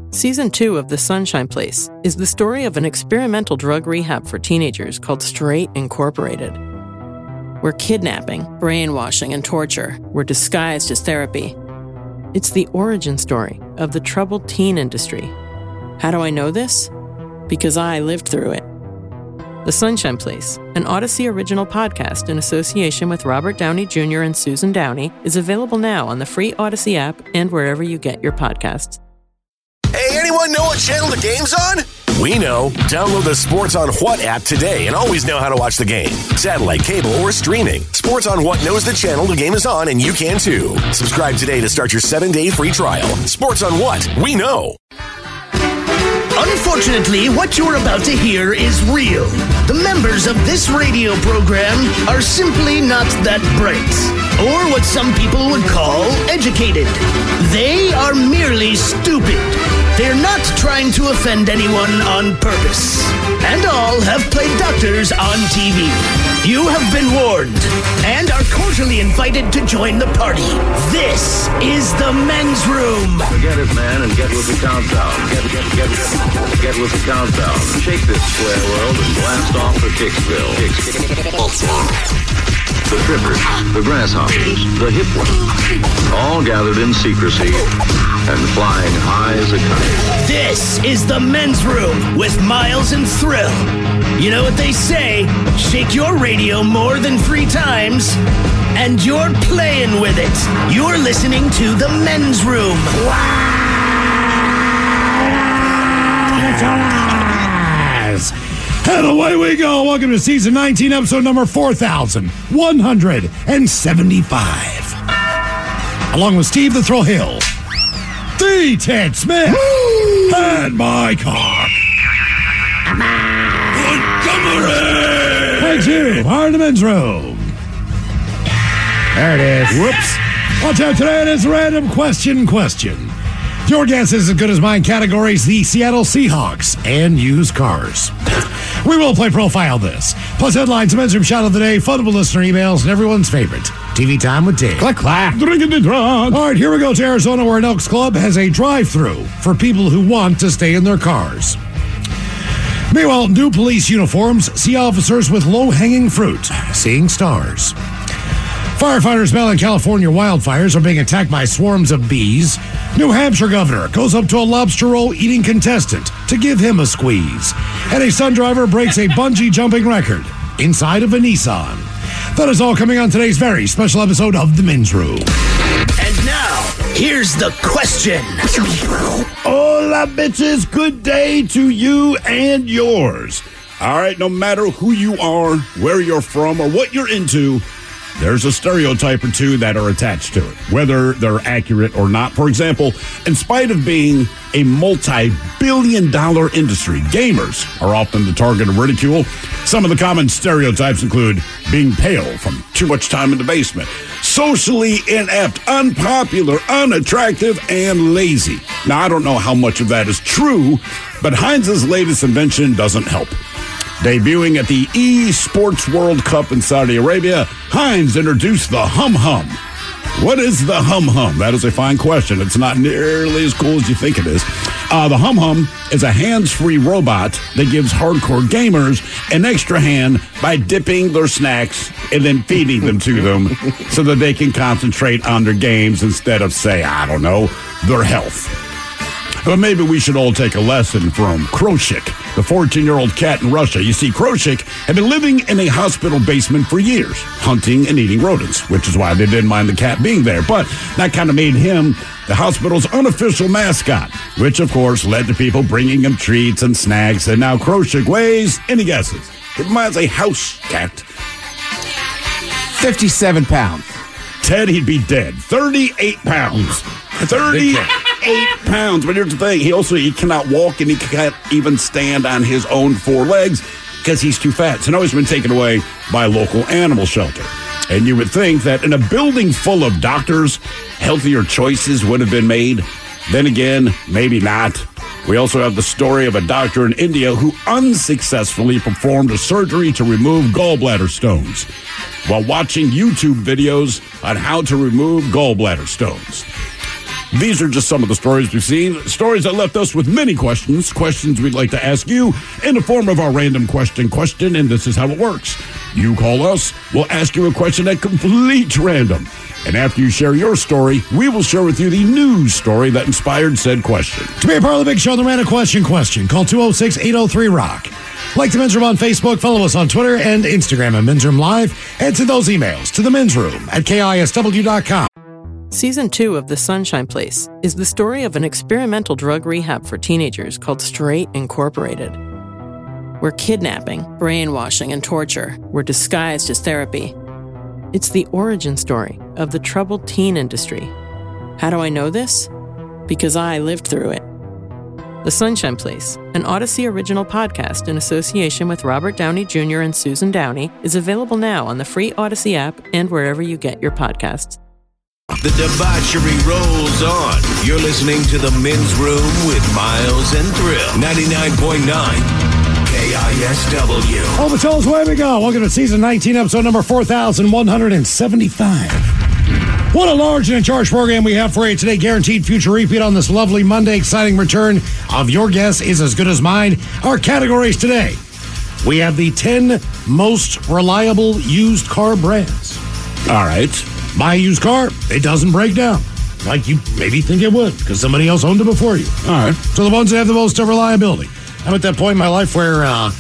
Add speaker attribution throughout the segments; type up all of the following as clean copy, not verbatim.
Speaker 1: Season 2 of The Sunshine Place is the story of an experimental drug rehab for teenagers called Straight Incorporated, where kidnapping, brainwashing, and torture were disguised as therapy. It's the origin story of the troubled teen industry. How do I know this? Because I lived through it. The Sunshine Place, an Odyssey original podcast in association with Robert Downey Jr. and Susan Downey, is available now on the free Odyssey app and wherever you get your podcasts.
Speaker 2: Hey, anyone know what channel the game's on? We know. Download the Sports on What app today and always know how to watch the game. Satellite, cable, or streaming. Sports on What knows the channel the game is on, and you can too. Subscribe today to start your 7-day free trial. Sports on What? We know.
Speaker 3: Unfortunately, what you're about to hear is real. The members of this radio program are simply not that bright, or what some people would call educated. They are merely stupid. They're not trying to offend anyone on purpose. And all have played doctors on TV. You have been warned and are cordially invited to join the party. This is the men's room.
Speaker 4: Forget it, man, and get with the countdown. Get with the countdown. Shake this square world and blast off for Kicksville. The trippers, the grasshoppers, the hip ones, all gathered in secrecy and flying high as a kite.
Speaker 3: This is the men's room with Miles and Thrill. You know what they say, shake your radio more than 3 times, and you're playing with it. You're listening to the men's room.
Speaker 5: And away we go. Welcome to season 19, episode number 4175. Along with Steve the Thrill Hill, the Ted Smith, and my cock. Montgomery! Thank you. Are in the men's room. There it is. Whoops. Watch out today. It is a random question. Your guess is as good as mine. Categories: the Seattle Seahawks and used cars. We will play Profile This. Plus headlines, men's room shot of the day, funnable listener emails, and everyone's favorite, TV Time with Ted.
Speaker 6: Clack, clack.
Speaker 5: Drinking the drunk. All right, here we go to Arizona, where an Elks Club has a drive-thru for people who want to stay in their cars. Meanwhile, new police uniforms see officers with low-hanging fruit, seeing stars. Firefighters battling California wildfires are being attacked by swarms of bees. New Hampshire governor goes up to a lobster roll eating contestant to give him a squeeze. And a stunt driver breaks a bungee jumping record inside of a Nissan. That is all coming on today's very special episode of The Men's Room.
Speaker 3: And now, here's the question.
Speaker 6: Hola, bitches. Good day to you and yours. All right, no matter who you are, where you're from, or what you're into, there's a stereotype or two that are attached to it, whether they're accurate or not. For example, in spite of being a multi-billion-dollar industry, gamers are often the target of ridicule. Some of the common stereotypes include being pale from too much time in the basement, socially inept, unpopular, unattractive, and lazy. Now, I don't know how much of that is true, but Heinz's latest invention doesn't help. Debuting at the eSports World Cup in Saudi Arabia, Heinz introduced the Hum Hum. What is the Hum Hum? That is a fine question. It's not nearly as cool as you think it is. The Hum Hum is a hands-free robot that gives hardcore gamers an extra hand by dipping their snacks and then feeding them to them so that they can concentrate on their games instead of, say, I don't know, their health. But maybe we should all take a lesson from Kroshik, the 14-year-old cat in Russia. You see, Kroshik had been living in a hospital basement for years, hunting and eating rodents, which is why they didn't mind the cat being there. But that kind of made him the hospital's unofficial mascot, which, of course, led to people bringing him treats and snacks. And now Kroshik weighs, any guesses? It reminds a house cat.
Speaker 7: 57 pounds.
Speaker 6: Ted, he'd be dead. 38 pounds. 38 pounds. But here's the thing. He cannot walk, and he can't even stand on his own 4 legs because he's too fat. So now he's been taken away by a local animal shelter. And you would think that in a building full of doctors, healthier choices would have been made. Then again, maybe not. We also have the story of a doctor in India who unsuccessfully performed a surgery to remove gallbladder stones while watching YouTube videos on how to remove gallbladder stones. These are just some of the stories we've seen. Stories that left us with many questions. Questions we'd like to ask you in the form of our random question. And this is how it works. You call us. We'll ask you a question at complete random. And after you share your story, we will share with you the news story that inspired said question.
Speaker 5: To be a part of the big show, the Random Question, call 206-803-ROCK. Like the Men's Room on Facebook, follow us on Twitter and Instagram at Men's Room Live, and send those emails to the Men's Room at KISW.com.
Speaker 1: Season 2 of The Sunshine Place is the story of an experimental drug rehab for teenagers called Straight Incorporated, where kidnapping, brainwashing, and torture were disguised as therapy. It's the origin story of the troubled teen industry. How do I know this? Because I lived through it. The Sunshine Place, an Odyssey original podcast in association with Robert Downey Jr. and Susan Downey, is available now on the free Odyssey app and wherever you get your podcasts.
Speaker 7: The debauchery rolls on. You're listening to The Men's Room with Miles and Thrill. 99.9 KISW.
Speaker 5: Oh, Patrol's way we go. Welcome to season 19, episode number 4175. What a large and in charge program we have for you today. Guaranteed future repeat on this lovely Monday. Exciting return of Your Guess is as Good as Mine. Our categories today. We have the 10 most reliable used car brands.
Speaker 6: All right.
Speaker 5: Buy a used car, it doesn't break down like you maybe think it would because somebody else owned it before you.
Speaker 6: All right.
Speaker 5: So the ones that have the most reliability. I'm at that point in my life where I'm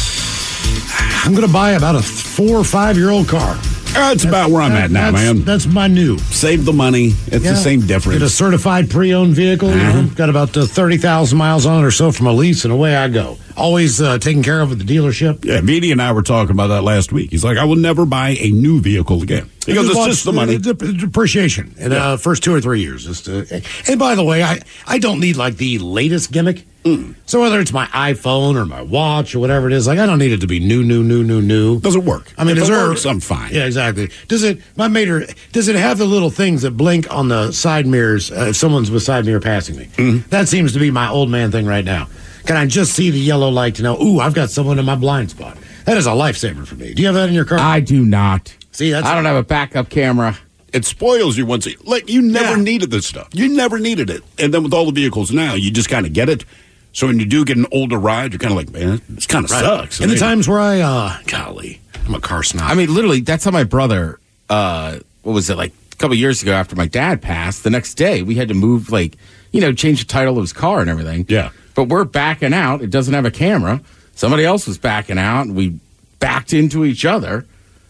Speaker 5: going to buy about a 4 or 5 year old car.
Speaker 6: That's about where I'm at now, man.
Speaker 5: That's my new.
Speaker 6: Save the money. It's the same difference.
Speaker 5: Get a certified pre-owned vehicle. You know, got about 30,000 miles on it or so from a lease, and away I go. Always taken care of at the dealership.
Speaker 6: Yeah, Vidi and I were talking about that last week. He's like, I will never buy a new vehicle again. Because it's just the money.
Speaker 5: Depreciation in the first 2 or 3 years. And by the way, I don't need like the latest gimmick. So whether it's my iPhone or my watch or whatever it is, like I don't need it to be new.
Speaker 6: Doesn't work.
Speaker 5: I mean,
Speaker 6: if it works, I'm fine.
Speaker 5: Yeah, exactly. Does it have the little things that blink on the side mirrors if someone's beside me or passing me? That seems to be my old man thing right now. Can I just see the yellow light to know, ooh, I've got someone in my blind spot? That is a lifesaver for me. Do you have that in your car?
Speaker 8: I do not.
Speaker 5: See,
Speaker 8: I don't have a backup camera.
Speaker 6: It spoils you once. Like, you never needed this stuff. You never needed it. And then with all the vehicles now, you just kind of get it. So when you do get an older ride, you're kind of like, man, this kind of sucks.
Speaker 5: And the times where golly, I'm a car snob.
Speaker 8: I mean, literally, that's how my brother, what was it, like a couple of years ago after my dad passed, the next day we had to move, change the title of his car and everything.
Speaker 6: Yeah.
Speaker 8: But we're backing out. It doesn't have a camera. Somebody else was backing out, and we backed into each other.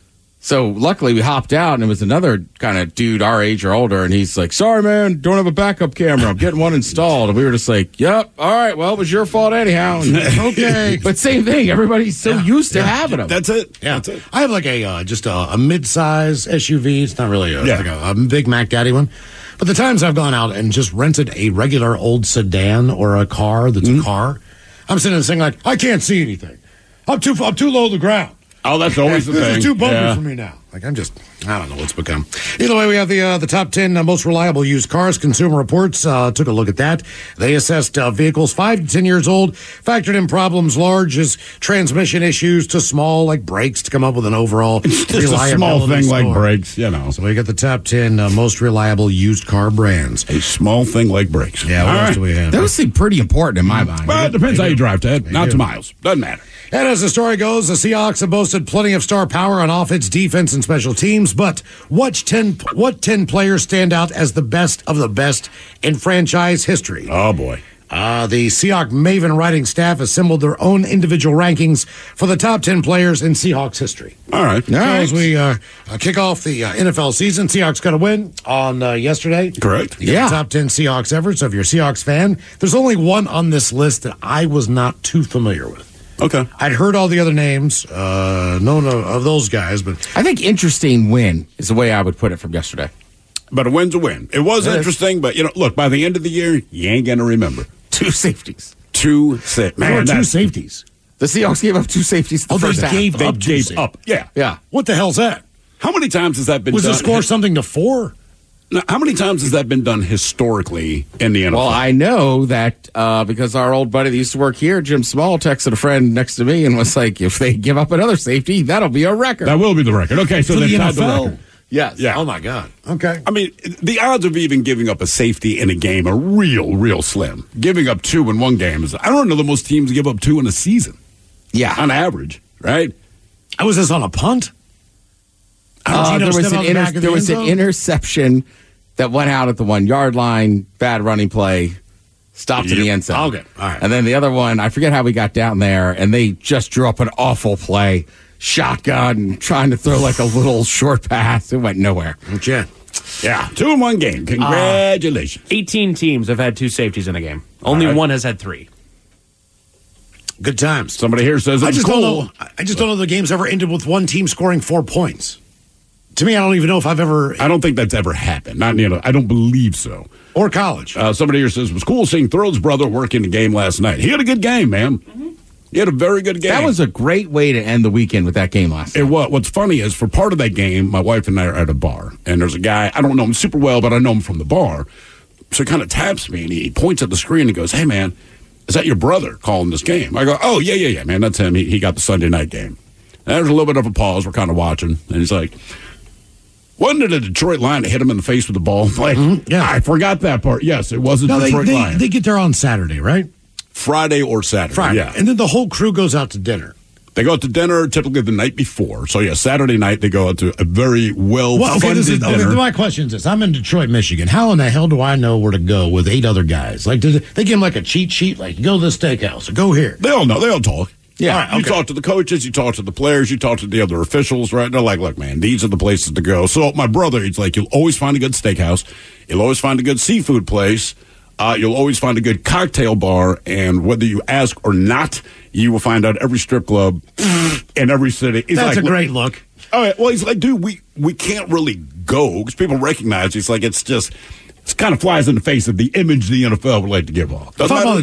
Speaker 8: So luckily we hopped out, and it was another kind of dude our age or older, and he's like, sorry, man, don't have a backup camera. I'm getting one installed. And we were just like, yep, all right, well, it was your fault anyhow. Okay. But same thing. Everybody's so used to having them.
Speaker 6: That's it.
Speaker 5: Yeah.
Speaker 6: That's it.
Speaker 5: I have like a mid-size SUV. It's not really like a big Mac Daddy one. But the times I've gone out and just rented a regular old sedan or a car that's a car, I'm sitting there saying like, I can't see anything. I'm too low to the ground.
Speaker 6: Oh, that's always the thing.
Speaker 5: This is too bumpy for me now. Like, I don't know what's become. Either way, we have the top 10 most reliable used cars. Consumer Reports took a look at that. They assessed vehicles 5 to 10 years old, factored in problems large as transmission issues to small, like brakes, to come up with an overall
Speaker 6: just a small thing
Speaker 5: score.
Speaker 6: like brakes, you know.
Speaker 5: So we got the top 10 most reliable used car brands.
Speaker 6: A small thing like brakes.
Speaker 5: Yeah, what else do we have?
Speaker 8: Those seem pretty important in my mind.
Speaker 6: Well, it depends how you drive, Ted. Not to miles. Doesn't matter.
Speaker 5: And as the story goes, the Seahawks have boasted plenty of star power on offense, defense, and special teams. But what 10 players stand out as the best of the best in franchise history?
Speaker 6: Oh, boy.
Speaker 5: The Seahawks Maven writing staff assembled their own individual rankings for the top 10 players in Seahawks history.
Speaker 6: All right.
Speaker 5: So as we kick off the NFL season, Seahawks got a win on yesterday.
Speaker 6: Correct.
Speaker 5: Yeah. Top 10 Seahawks ever. So if you're a Seahawks fan, there's only one on this list that I was not too familiar with.
Speaker 6: Okay.
Speaker 5: I'd heard all the other names, known of those guys, but
Speaker 8: I think interesting win is the way I would put it from yesterday.
Speaker 6: But a win's a win. It was interesting, but, look, by the end of the year, you ain't going to remember.
Speaker 8: 2 safeties.
Speaker 6: Two
Speaker 5: safeties.
Speaker 8: The Seahawks gave up 2 safeties the first half.
Speaker 5: They
Speaker 6: Gave up. Yeah.
Speaker 8: Yeah.
Speaker 5: What the hell's that?
Speaker 6: How many times has that been
Speaker 5: Was
Speaker 6: done?
Speaker 5: the score something to 4?
Speaker 6: Now, how many times has that been done historically in the NFL?
Speaker 8: Well, I know that because our old buddy that used to work here, Jim Small, texted a friend next to me and was like, if they give up another safety, that'll be a record.
Speaker 6: That will be the record. Okay, so
Speaker 5: For
Speaker 6: they've
Speaker 5: the
Speaker 6: tied the
Speaker 5: NFL?
Speaker 6: record.
Speaker 8: Yes.
Speaker 6: Yeah.
Speaker 5: Oh, my God. Okay.
Speaker 6: I mean, the odds of even giving up a safety in a game are real slim. Giving up 2 in one game is, I don't know that most teams give up 2 in a season.
Speaker 8: Yeah.
Speaker 6: On average, right?
Speaker 5: Was this on a punt?
Speaker 8: There was an interception that went out at the 1 yard line, bad running play, stopped in the end zone.
Speaker 5: Okay. All right.
Speaker 8: And then the other one, I forget how we got down there, and they just drew up an awful play. Shotgun, trying to throw like a little short pass. It went nowhere.
Speaker 5: Okay.
Speaker 6: Yeah, 2 in one game. Congratulations.
Speaker 9: 18 teams have had 2 safeties in a game. Only one has had 3.
Speaker 5: Good times.
Speaker 6: Somebody here says
Speaker 5: I
Speaker 6: it's
Speaker 5: just
Speaker 6: cool.
Speaker 5: don't know. I just don't know the game's ever ended with one team scoring 4 points. To me, I don't even know if I've ever.
Speaker 6: I don't think that's ever happened. I don't believe so.
Speaker 5: Or college.
Speaker 6: Somebody here says it was cool seeing Thrill's brother work in the game last night. He had a good game, man. He had a very good game.
Speaker 8: That was a great way to end the weekend with that game last night.
Speaker 6: What's funny is for part of that game, my wife and I are at a bar, and there's a guy, I don't know him super well, but I know him from the bar. So he kind of taps me, and he points at the screen and goes, "Hey, man, is that your brother calling this game?" I go, "Oh, yeah, man, that's him. He got the Sunday night game." And there's a little bit of a pause. We're kind of watching, and he's like, "Wasn't it a Detroit Lion that hit him in the face with the ball?" Like,
Speaker 5: yeah.
Speaker 6: I forgot that part. Yes, it was a Detroit Lion.
Speaker 5: They get there on Saturday, right?
Speaker 6: Friday or Saturday.
Speaker 5: Friday.
Speaker 6: Yeah.
Speaker 5: And then the whole crew goes out to dinner.
Speaker 6: They go out to dinner typically the night before. So, yeah, Saturday night they go out to a very well-funded dinner.
Speaker 5: My question is this. I'm in Detroit, Michigan. How in the hell do I know where to go with 8 other guys? Like, they give them like a cheat sheet? Like, go to the steakhouse or go here.
Speaker 6: They all know. They all talk.
Speaker 5: Yeah.
Speaker 6: All right, you talk to the coaches, you talk to the players, you talk to the other officials, right? They're like, look, man, these are the places to go. So my brother, he's like, you'll always find a good steakhouse. You'll always find a good seafood place. You'll always find a good cocktail bar. And whether you ask or not, you will find out every strip club in every city. He's
Speaker 5: That's
Speaker 6: like,
Speaker 5: a great look.
Speaker 6: All right, well, he's like, dude, we can't really go because people recognize it's like it's kind of flies in the face of the image the NFL would like to give off.
Speaker 5: If I'm on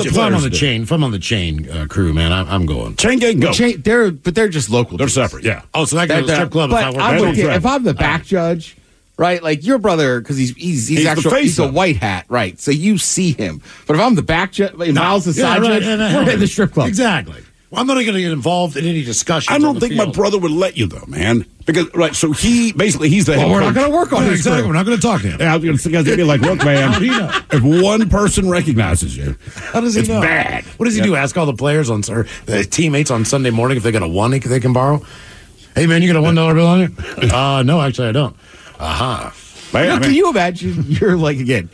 Speaker 5: the chain crew, man, I'm going.
Speaker 6: Chain gang, go.
Speaker 8: They're just local.
Speaker 6: They're separate, yeah.
Speaker 5: Oh, so that goes to the strip club.
Speaker 8: But if I'm the back judge, right? Like your brother, because he's actually he's a white hat, right? So you see him. But if I'm the back judge, Miles the side judge, we're in the strip club.
Speaker 5: Exactly. Well, I'm not going to get involved in any discussion.
Speaker 6: I don't think my brother would let you though, man. Because so he's the head
Speaker 5: we're
Speaker 6: coach.
Speaker 5: not going to work on this. Exactly. We're not going to talk to him.
Speaker 6: Yeah, I was going to be like, look, man.
Speaker 5: How do you know?
Speaker 6: If one person recognizes you,
Speaker 5: how does he
Speaker 6: it's
Speaker 5: know?
Speaker 6: Bad.
Speaker 5: What does he do? Ask all the players or the teammates on Sunday morning if they got a $1 they can borrow. Hey, man, you got a $1 bill on you? No, actually, I don't.
Speaker 8: Can you imagine? You're like again.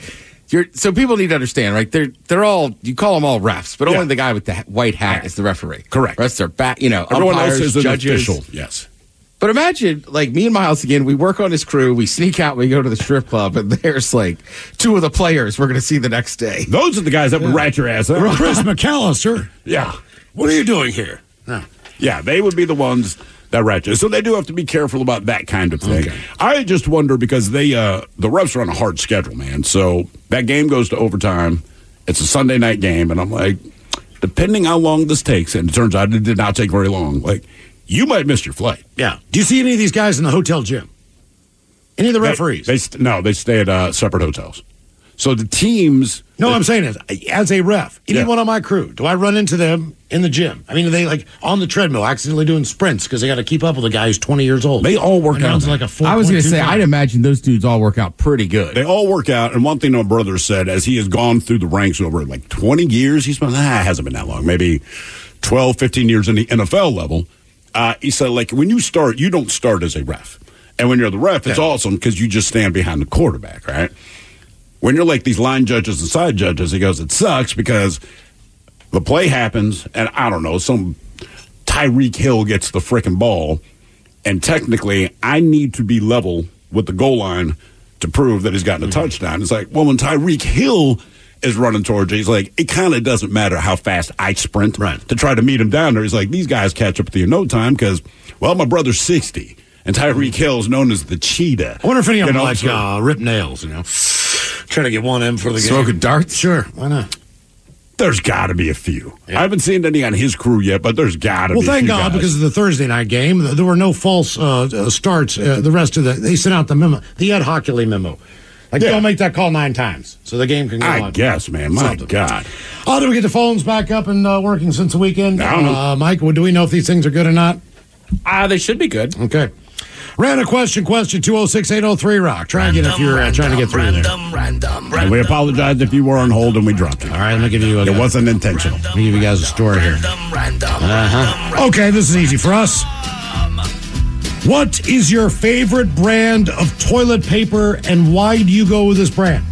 Speaker 8: So people need to understand, right? They're all, you call them all refs, but only the guy with the white hat is the referee.
Speaker 6: Correct.
Speaker 8: The rest are back.
Speaker 6: Everyone
Speaker 8: umpires,
Speaker 6: else is an
Speaker 8: judges.
Speaker 6: official. Yes.
Speaker 8: But imagine, like me and Miles again, we work on his crew, we sneak out, we go to the strip club, and there's like 2 of the players we're going to see the next day.
Speaker 6: Those are the guys that would rat your ass out.
Speaker 5: Chris McAllister.
Speaker 6: Yeah.
Speaker 5: What are you doing here?
Speaker 6: No. Yeah, they would be the ones that rat you. So they do have to be careful about that kind of thing. Okay. I just wonder because the refs are on a hard schedule, man. So that game goes to overtime. It's a Sunday night game, and I'm like, depending how long this takes, and it turns out it did not take very long, like, you might miss your flight.
Speaker 5: Yeah. Do you see any of these guys in the hotel gym? Any of the referees?
Speaker 6: They stay at separate hotels. So the teams...
Speaker 5: No, I'm saying is, as a ref, anyone on my crew, do I run into them in the gym? I mean, are they like on the treadmill accidentally doing sprints because they got to keep up with a guy who's 20 years old?
Speaker 6: They all work out.
Speaker 5: Like a
Speaker 8: I was going to say, I'd imagine those dudes all work out pretty good.
Speaker 6: They all work out. And one thing my brother said, as he has gone through the ranks over like 20 years, it hasn't been that long, maybe 12, 15 years in the NFL level. He said, like, when you start, you don't start as a ref. And when you're the ref, it's awesome because you just stand behind the quarterback, right? When you're like these line judges and side judges, he goes, it sucks because the play happens, and I don't know, some Tyreek Hill gets the frickin' ball, and technically I need to be level with the goal line to prove that he's gotten a touchdown. It's like, well, when Tyreek Hill is running towards you, he's like, it kind of doesn't matter how fast I sprint to try to meet him down there. He's like, these guys catch up with you in no time because, well, my brother's 60, and Tyreek Hill is known as the cheetah.
Speaker 5: I wonder if any of them like rip nails, Trying to get one in for the game.
Speaker 8: Smoking darts?
Speaker 5: Sure, why not?
Speaker 6: There's got to be a few. I haven't seen any on his crew yet, but there's got to be a few.
Speaker 5: Well, thank God, because of the Thursday night game, there were no false starts. The rest of they sent out the memo, the Ed Hockley memo. Like, don't make that call 9 times, so the game can go on.
Speaker 6: I guess, man. My God.
Speaker 5: Oh, did we get the phones back up and working since the weekend?
Speaker 6: I don't know.
Speaker 5: Mike, do we know if these things are good or not?
Speaker 9: They should be good.
Speaker 5: Okay. Random question 206-803-ROCK. Try again if you're trying to get through there.
Speaker 6: And we apologize if you were on hold and we dropped you.
Speaker 5: All right, let me give you
Speaker 6: It wasn't intentional.
Speaker 5: Let me give you guys a story here. Okay, this is easy for us. What is your favorite brand of toilet paper, and why do you go with this brand?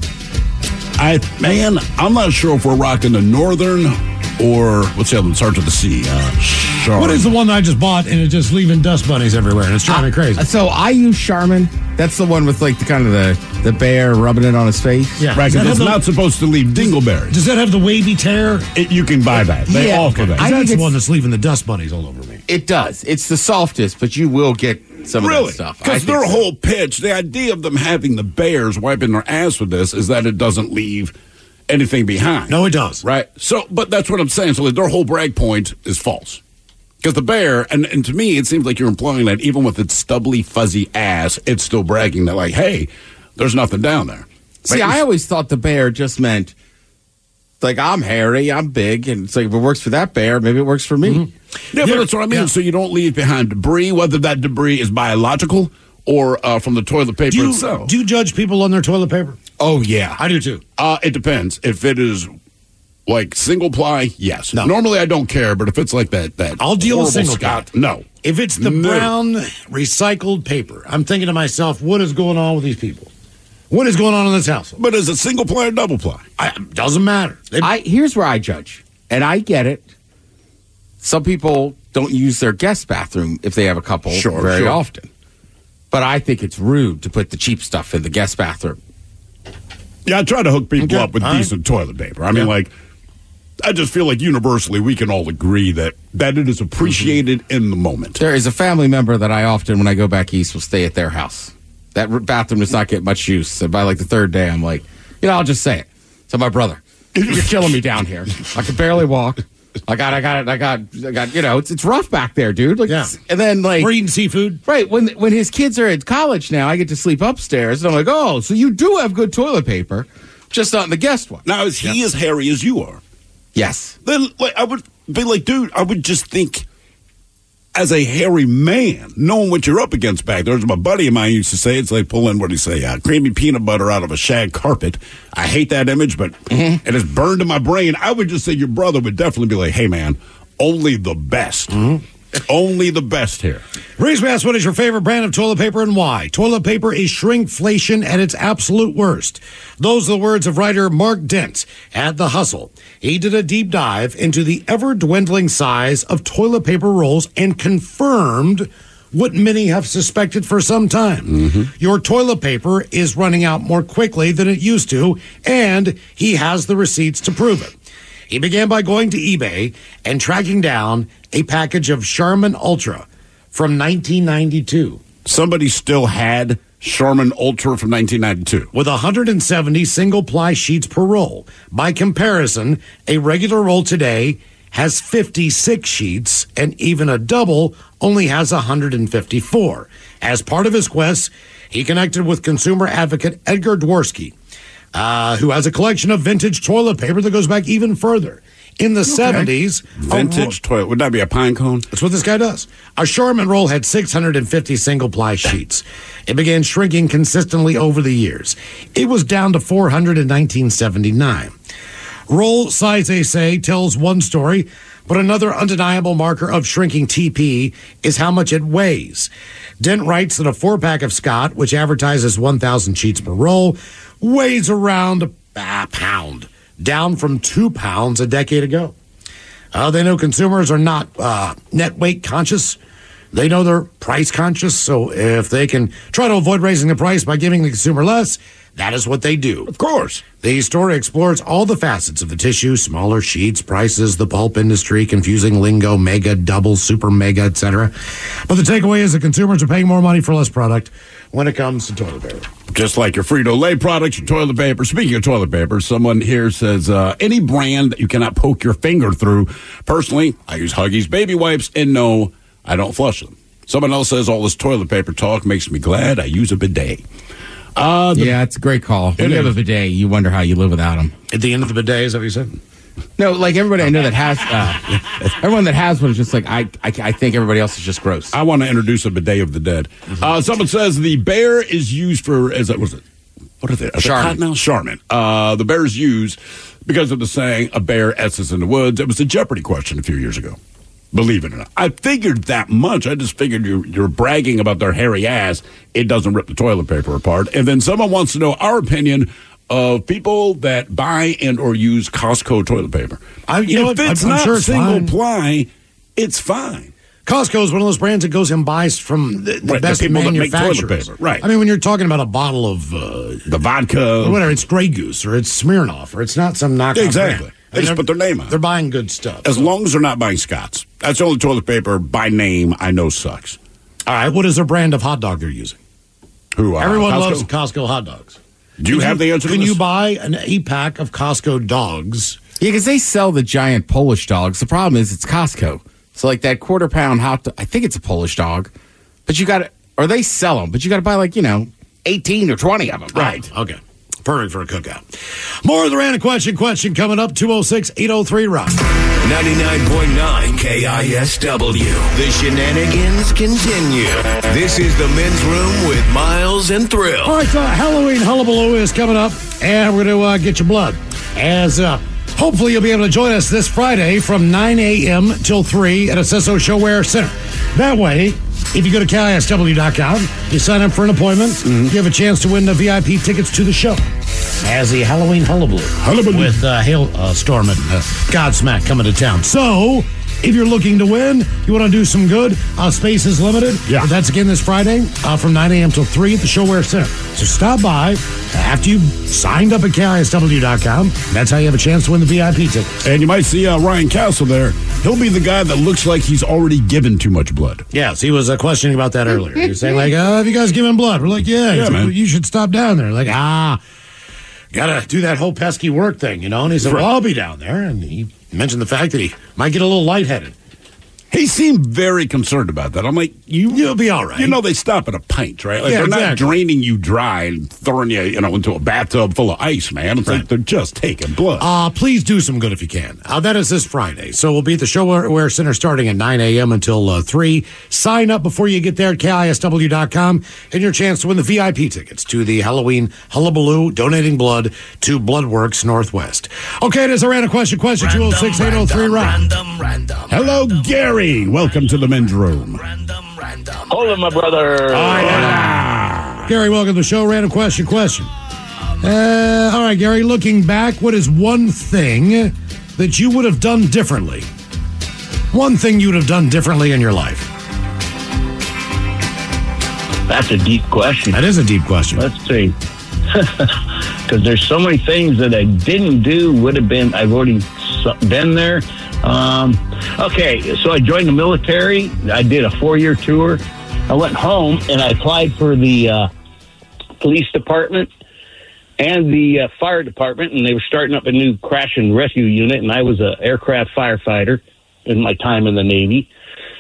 Speaker 6: I'm not sure if we're rocking the Northern or what's the other one? Starts with the C. Charmin.
Speaker 5: What is the one I just bought, and it's just leaving dust bunnies everywhere, and it's driving me crazy?
Speaker 8: So I use Charmin. That's the one with like the bear rubbing it on his face.
Speaker 5: Yeah,
Speaker 6: right, because it's not supposed to leave dingleberries.
Speaker 5: Does that have the wavy tear?
Speaker 6: You can buy that. They offer that.
Speaker 5: That's the one that's leaving the dust bunnies all over me.
Speaker 8: It does. It's the softest, but you will get some of that stuff.
Speaker 6: Because their whole pitch, the idea of them having the bears wiping their ass with this is that it doesn't leave anything behind.
Speaker 5: No, it does.
Speaker 6: Right? So, but that's what I'm saying. So their whole brag point is false. Because the bear, and to me, it seems like you're implying that even with its stubbly, fuzzy ass, it's still bragging that, like, hey, there's nothing down there.
Speaker 8: See, I always thought the bear just meant, like, I'm hairy, I'm big, and it's like, if it works for that bear, maybe it works for me.
Speaker 6: Mm-hmm. Yeah, but that's what I mean. Yeah. So you don't leave behind debris, whether that debris is biological or from the toilet paper itself.
Speaker 5: Do you judge people on their toilet paper?
Speaker 6: Oh, yeah.
Speaker 5: I do, too.
Speaker 6: It depends. If it is like single ply, yes. No. Normally I don't care, but if it's like that
Speaker 5: I'll deal with single ply.
Speaker 6: No.
Speaker 5: If it's the brown recycled paper, I'm thinking to myself, what is going on with these people? What is going on in this household?
Speaker 6: But is it single ply or double ply?
Speaker 5: Doesn't matter.
Speaker 8: Here's where I judge, and I get it. Some people don't use their guest bathroom if they have a couple very often. But I think it's rude to put the cheap stuff in the guest bathroom.
Speaker 6: Yeah, I try to hook people up with decent toilet paper. I mean, like, I just feel like universally we can all agree that it is appreciated in the moment.
Speaker 8: There is a family member that I often, when I go back east, will stay at their house. That bathroom does not get much use. So by like the third day, I'm like, I'll just say it. So my brother, you're killing me down here. I can barely walk. I got. It's rough back there, dude. Like, and then like
Speaker 5: we're eating seafood,
Speaker 8: right? When his kids are at college now, I get to sleep upstairs, and I'm like, oh, so you do have good toilet paper, just not in the guest one.
Speaker 6: Now, is he as hairy as you are?
Speaker 8: Yes.
Speaker 6: Then, like, I would be like, dude, I would just think, as a hairy man, knowing what you're up against back there, as my buddy of mine used to say, it's like pulling, what do you say, creamy peanut butter out of a shag carpet. I hate that image, but it is burned in my brain. I would just say your brother would definitely be like, hey, man, only the best. Only the best here.
Speaker 5: Reese Bass, what is your favorite brand of toilet paper and why? Toilet paper is shrinkflation at its absolute worst. Those are the words of writer Mark Dent at The Hustle. He did a deep dive into the ever-dwindling size of toilet paper rolls and confirmed what many have suspected for some time. Your toilet paper is running out more quickly than it used to, and he has the receipts to prove it. He began by going to eBay and tracking down a package of Charmin Ultra from 1992.
Speaker 6: Somebody still had Charmin Ultra from 1992.
Speaker 5: With 170 single-ply sheets per roll. By comparison, a regular roll today has 56 sheets, and even a double only has 154. As part of his quest, he connected with consumer advocate Edgar Dworsky, who has a collection of vintage toilet paper that goes back even further. In the 70s...
Speaker 6: Vintage toilet. Would that be a pine cone?
Speaker 5: That's what this guy does. A Charmin roll had 650 single-ply sheets. It began shrinking consistently over the years. It was down to 400 in 1979. Roll size, they say, tells one story, but another undeniable marker of shrinking TP is how much it weighs. Dent writes that a 4-pack of Scott, which advertises 1,000 sheets per roll, weighs around a pound, down from 2 pounds a decade ago. They know consumers are not net weight conscious. They know they're price conscious, so if they can try to avoid raising the price by giving the consumer less, that is what they do.
Speaker 6: Of course.
Speaker 5: The story explores all the facets of the tissue, smaller sheets, prices, the pulp industry, confusing lingo, mega, double, super mega, etc. But the takeaway is that consumers are paying more money for less product when it comes to toilet paper.
Speaker 6: Just like your Frito-Lay products, your toilet paper. Speaking of toilet paper, someone here says, any brand that you cannot poke your finger through. Personally, I use Huggies baby wipes, and no, I don't flush them. Someone else says all this toilet paper talk makes me glad I use a bidet.
Speaker 8: Yeah, it's a great call. When you have a bidet, you wonder how you live without them.
Speaker 5: At the end of the bidet, is that what you said?
Speaker 8: No, like everybody I know that has, everyone that has one is just like, I think everybody else is just gross.
Speaker 6: I want to introduce a bidet of the dead. Someone says the bear is used for, what is it?
Speaker 8: Charmin.
Speaker 6: Charmin. The bear is used because of the saying, a bear S's in the woods. It was a Jeopardy question a few years ago. Believe it or not. I figured that much. I just figured you're bragging about their hairy ass. It doesn't rip the toilet paper apart. And then someone wants to know our opinion of people that buy and or use Costco toilet paper. If it's not sure single ply, it's fine.
Speaker 5: Costco is one of those brands that goes and buys from the best manufacturers.
Speaker 6: Right.
Speaker 5: I mean, when you're talking about a bottle of
Speaker 6: the vodka,
Speaker 5: or whatever, it's Grey Goose or it's Smirnoff or it's not some knockoff.
Speaker 6: Exactly.
Speaker 5: Brand.
Speaker 6: They just put their name on it.
Speaker 5: They're buying good stuff.
Speaker 6: As long as they're not buying Scott's. That's the only toilet paper by name I know sucks.
Speaker 5: All right, what is their brand of hot dog they're using? Everyone
Speaker 6: Costco?
Speaker 5: loves Costco hot dogs.
Speaker 6: Do you have the answer to this?
Speaker 5: Can you buy an 8-pack of Costco dogs?
Speaker 8: Yeah, because they sell the giant Polish dogs. The problem is it's Costco. So like that quarter-pound hot dog, I think it's a Polish dog. But you got to, or they sell them, but you got to buy 18 or 20 of them.
Speaker 5: Right. Okay. Perfect for a cookout. More of the random question coming up, 206-803-ROCK.
Speaker 7: 99.9 KISW. The shenanigans continue. This is the Men's Room with Miles and Thrill.
Speaker 5: All right, Halloween Hullabaloo is coming up, and we're going to get your blood. As hopefully you'll be able to join us this Friday from 9 a.m. till 3 at Acesso Showwear Center. That way, if you go to KISW.com, you sign up for an appointment, you have a chance to win the VIP tickets to the show. As the Halloween Hullabaloo. With Hailstorm and Godsmack coming to town. So, if you're looking to win, you want to do some good, space is limited.
Speaker 6: Yeah.
Speaker 5: But that's again this Friday from 9 a.m. till 3 at the Showwear Center. So stop by after you've signed up at KISW.com. That's how you have a chance to win the VIP tickets.
Speaker 6: And you might see Ryan Castle there. He'll be the guy that looks like he's already given too much blood.
Speaker 5: Yes, he was questioning about that earlier. He was saying, have you guys given blood? We're like, yeah man. You should stop down there. Like, gotta do that whole pesky work thing, And he said, well, I'll be down there. And he mentioned the fact that he might get a little lightheaded.
Speaker 6: He seemed very concerned about that. I'm like,
Speaker 5: you'll be all right.
Speaker 6: They stop at a pint, right? Like,
Speaker 5: Yeah,
Speaker 6: they're not
Speaker 5: exactly.
Speaker 6: draining you dry and throwing you, into a bathtub full of ice, man. It's like they're just taking blood.
Speaker 5: Please do some good if you can. That is this Friday. So we'll be at the Showwear Center starting at 9 a.m. until 3. Sign up before you get there at KISW.com and your chance to win the VIP tickets to the Halloween Hullabaloo, donating blood to Bloodworks Northwest. Okay, it is a random question. 206-803-ROCK.
Speaker 10: Random.
Speaker 6: Hello, Gary. Welcome to the Men's Room.
Speaker 10: Hold on, my brother.
Speaker 5: Gary, welcome to the show. Random question. All right, Gary, looking back, what is one thing that you would have done differently? One thing you would have done differently in your life?
Speaker 10: That's a deep question.
Speaker 5: That is a deep question.
Speaker 10: Let's see. Because there's so many things that I didn't do, I've already been there. Okay, so I joined the military. I did a 4-year tour. I went home and I applied for the police department and the fire department, and they were starting up a new crash and rescue unit, and I was an aircraft firefighter in my time in the Navy.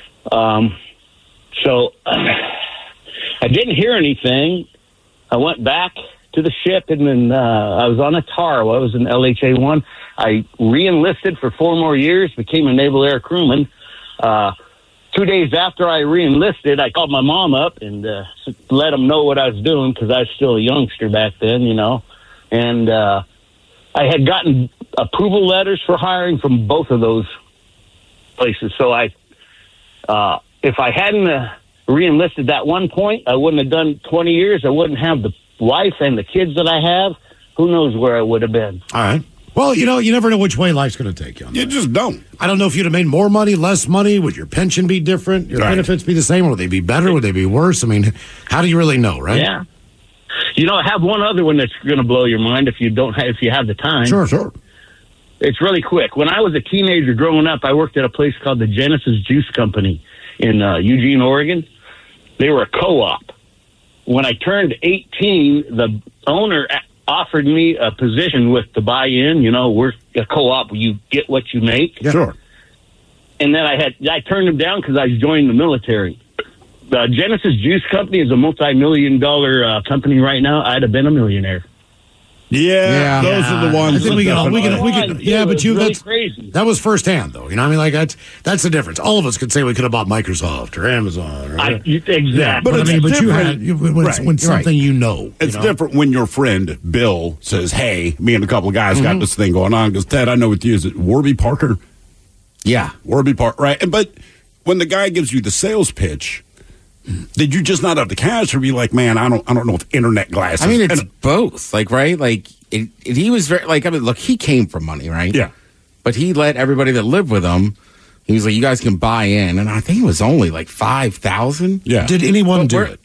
Speaker 10: So I didn't hear anything. I went back to the ship, and then I was on a TARO. I was in LHA-1. I re-enlisted for 4 more years, became a naval air crewman. 2 days after I re-enlisted, I called my mom up and let them know what I was doing, because I was still a youngster back then, And I had gotten approval letters for hiring from both of those places. So if I hadn't re-enlisted that one point, I wouldn't have done 20 years. I wouldn't have the wife and the kids that I have. Who knows where I would have been.
Speaker 5: All right. Well, you never know which way life's going to take you.
Speaker 6: You just don't.
Speaker 5: I don't know if you'd have made more money, less money. Would your pension be different? Your benefits be the same? Would they be better? Would they be worse? I mean, how do you really know, right?
Speaker 10: Yeah. I have one other one that's going to blow your mind if you have the time.
Speaker 5: Sure.
Speaker 10: It's really quick. When I was a teenager growing up, I worked at a place called the Genesis Juice Company in Eugene, Oregon. They were a co-op. When I turned 18, the owner offered me a position to buy in. We're a co-op. You get what you make.
Speaker 6: Yeah. Sure.
Speaker 10: And then I turned him down because I joined the military. The Genesis Juice Company is a multi-million-dollar company right now. I'd have been a millionaire.
Speaker 6: Yeah, those are the ones.
Speaker 5: I think we can. Yeah, but
Speaker 10: really crazy.
Speaker 5: That was firsthand, though. You know, what I mean, like that's the difference. All of us could say we could have bought Microsoft or Amazon. Or,
Speaker 10: exactly.
Speaker 5: Yeah, but you had when something you know.
Speaker 6: It's different when your friend Bill says, "Hey, me and a couple of guys got this thing going on." Goes, Ted, I know what you is. It Warby Parker?
Speaker 8: Yeah,
Speaker 6: Warby Parker, right? But when the guy gives you the sales pitch, did you just not have the cash, or be like, man, I don't know if internet glasses?
Speaker 8: I mean, it's both, like, right? Like, he was very, like, I mean, look, he came from money, right?
Speaker 6: Yeah.
Speaker 8: But he let everybody that lived with him, he was like, you guys can buy in. And I think it was only like $5,000.
Speaker 6: Yeah.
Speaker 5: Did anyone do it?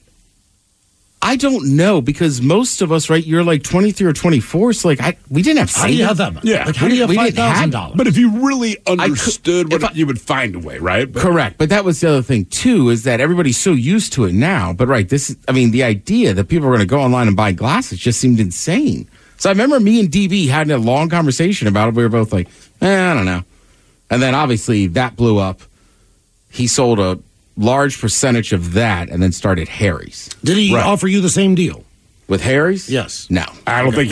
Speaker 8: I don't know, because most of us, right, you're like 23 or 24, so like we didn't have savings.
Speaker 5: How do you have that much?
Speaker 6: Yeah.
Speaker 5: Like, how do you have $5,000?
Speaker 6: But if you really understood you would find a way, right?
Speaker 8: Correct. But that was the other thing, too, is that everybody's so used to it now. But, right, the idea that people were going to go online and buy glasses just seemed insane. So I remember me and DB having a long conversation about it. We were both like, I don't know. And then, obviously, that blew up. He sold a large percentage of that and then started Harry's.
Speaker 5: Did he offer you the same deal?
Speaker 8: With Harry's?
Speaker 5: Yes.
Speaker 8: No.
Speaker 6: I don't think.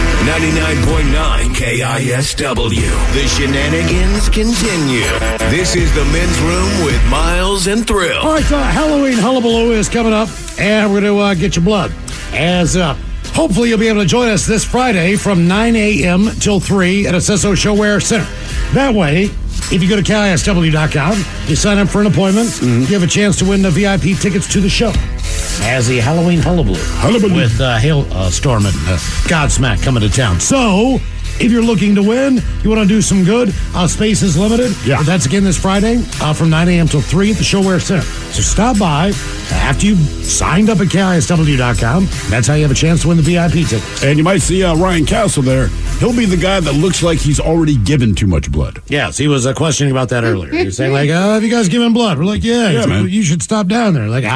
Speaker 7: 99.9 KISW. The shenanigans continue. This is the Men's Room with Miles and Thrill.
Speaker 5: All right, Halloween Hullabaloo is coming up, and we're going to get your blood. As hopefully you'll be able to join us this Friday from 9 a.m. till 3 at Acesso Showwear Center. That way, if you go to KISW.com, you sign up for an appointment, you have a chance to win the VIP tickets to the show. As the Halloween Hullabaloo with Hailstorm and Godsmack coming to town. So, if you're looking to win, you want to do some good, space is limited.
Speaker 6: Yeah.
Speaker 5: But that's again this Friday from 9 a.m. till 3 at the Showwear Center. So stop by after you've signed up at KISW.com. That's how you have a chance to win the VIP tickets.
Speaker 6: And you might see Ryan Castle there. He'll be the guy that looks like he's already given too much blood.
Speaker 5: Yes, he was questioning about that earlier. He was saying, like, have you guys given blood? We're like, yeah man. You should stop down there. Like,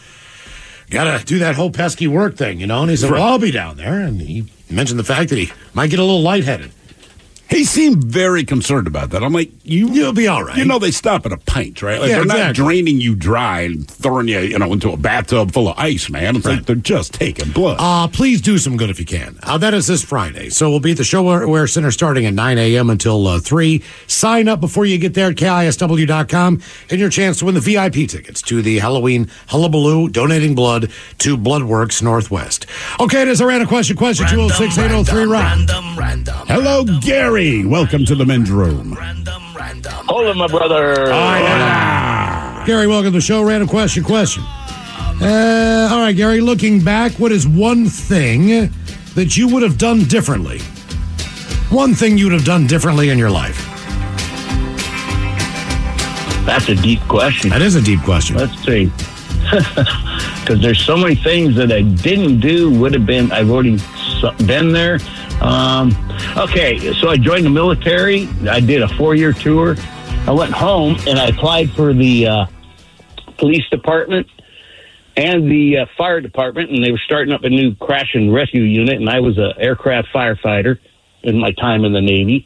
Speaker 5: gotta do that whole pesky work thing, you know? And he said, well, I'll be down there. And he mentioned the fact that he might get a little lightheaded.
Speaker 6: He seemed very concerned about that. I'm like,
Speaker 5: you'll be all right.
Speaker 6: You know, they stop at a pint, right? Like, they're not draining you dry and throwing you, into a bathtub full of ice, man. It's like they're just taking blood.
Speaker 5: Please do some good if you can. That is this Friday. So we'll be at the Showwear Center starting at 9 a.m. until 3. Sign up before you get there at KISW.com and your chance to win the VIP tickets to the Halloween Hullabaloo, donating blood to Bloodworks Northwest. Okay, it is a random question. 206-803-RON.
Speaker 6: Hello, Gary. Welcome to the Men's Room.
Speaker 10: Hold on, my brother.
Speaker 5: Gary, welcome to the show. Random question. All right, Gary, looking back, what is one thing that you would have done differently? One thing you would have done differently in your life?
Speaker 10: That's a deep question.
Speaker 5: That is a deep question.
Speaker 10: Let's see. Because there's so many things that I didn't do, I've already been there. Okay, so I joined the military. I did a 4-year tour. I went home and I applied for the police department and the fire department, and they were starting up a new crash and rescue unit, and I was an aircraft firefighter in my time in the Navy.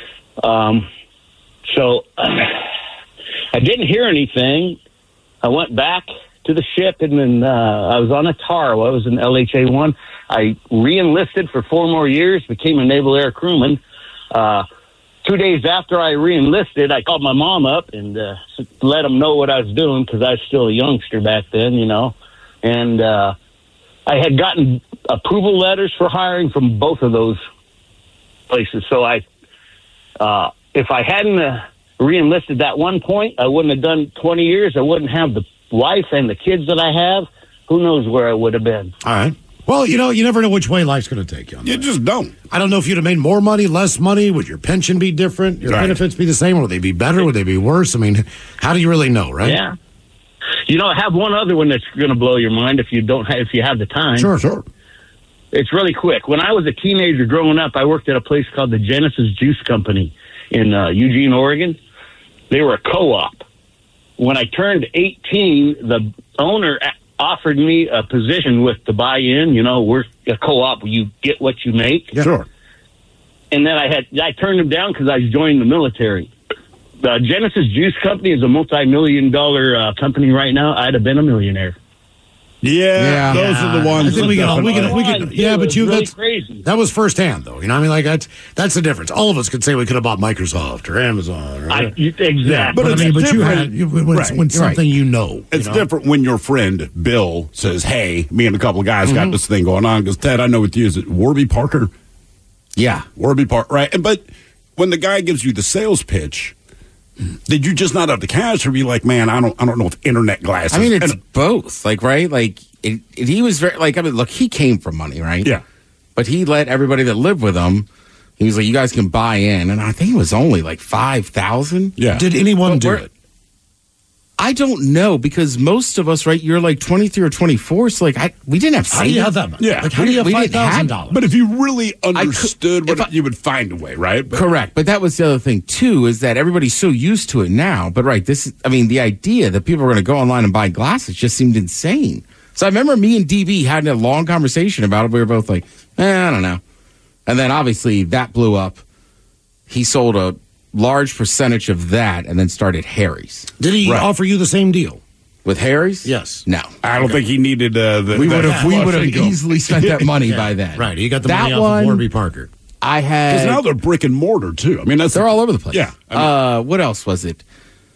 Speaker 10: So I didn't hear anything. I went back to the ship, and then I was on a TAR. I was an LHA-1. I re-enlisted for 4 more years, became a Naval Air Crewman. 2 days after I re-enlisted, I called my mom up and let them know what I was doing, because I was still a youngster back then, And I had gotten approval letters for hiring from both of those places. So if I hadn't re-enlisted that one point, I wouldn't have done 20 years. I wouldn't have the wife and the kids that I have. Who knows where I would have been.
Speaker 5: All right. Well, you never know which way life's going to take you.
Speaker 6: You just don't.
Speaker 5: I don't know if you'd have made more money, less money. Would your pension be different? Your benefits be the same? Would they be better? Would they be worse? I mean, how do you really know, right?
Speaker 10: Yeah. I have one other one that's going to blow your mind if you have the time.
Speaker 5: Sure.
Speaker 10: It's really quick. When I was a teenager growing up, I worked at a place called the Genesis Juice Company in Eugene, Oregon. They were a co-op. When I turned 18, the owner offered me a position with the buy-in. We're a co-op. You get what you make.
Speaker 6: Yeah. Sure.
Speaker 10: And then I turned him down because I joined the military. The Genesis Juice Company is a multi-million-dollar company right now. I'd have been a millionaire.
Speaker 6: Yeah, those are the ones.
Speaker 5: I think we can. Yeah, but you.
Speaker 10: Really
Speaker 5: That's
Speaker 10: crazy.
Speaker 5: That was firsthand, though. You know, what I mean, like that's the difference. All of us could say we could have bought Microsoft or Amazon. Or,
Speaker 10: Exactly.
Speaker 5: But I mean, but you had when something you know.
Speaker 6: It's different when your friend Bill says, "Hey, me and a couple of guys got this thing going on." Because Ted, I know with you, is it Warby Parker?
Speaker 8: Yeah,
Speaker 6: Warby Parker, right? But when the guy gives you the sales pitch, did you just not have the cash, or be like, "Man, I don't know if internet glasses."
Speaker 8: I mean, it's both. Like, right? Like, he was very like. I mean, look, he came from money, right?
Speaker 6: Yeah,
Speaker 8: but he let everybody that lived with him. He was like, "You guys can buy in," and I think it was only like 5,000.
Speaker 6: Yeah.
Speaker 5: Did anyone do it?
Speaker 8: I don't know, because most of us, right? You're like 23 or 24. So like, we didn't have savings.
Speaker 5: How do you have that much?
Speaker 6: Yeah.
Speaker 5: Like, how do you have $5,000?
Speaker 6: But if you really understood you would find a way, right? But,
Speaker 8: correct. But that was the other thing too, is that everybody's so used to it now. But right, the idea that people are going to go online and buy glasses just seemed insane. So I remember me and DB having a long conversation about it. We were both like, I don't know. And then obviously that blew up. He sold a large percentage of that and then started Harry's.
Speaker 5: Did he offer you the same deal?
Speaker 8: With Harry's?
Speaker 5: Yes.
Speaker 8: No.
Speaker 6: I don't think he needed
Speaker 8: we would have easily spent that money by then.
Speaker 5: Right. He got the money off of Warby Parker.
Speaker 8: I had...
Speaker 6: Because now they're brick and mortar, too. I mean,
Speaker 8: they're all over the place.
Speaker 6: Yeah. I mean,
Speaker 8: what else was it?